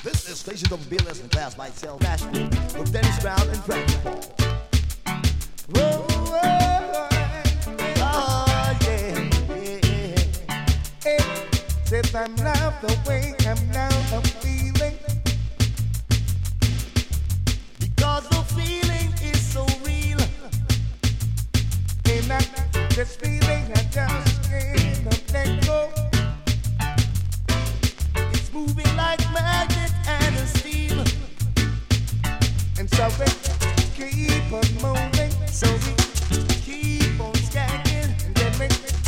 This is Stations of Beer Lesson Class by Sel Bashful with Dennis Brown and Frankie Paul. Whoa, whoa, oh, yeah, yeah. Hey, said I'm love the way I'm now I'm feeling. Because the feeling is so real. And this feeling I just can't let go. It's moving like magnet and a steel. And so it keep on moving.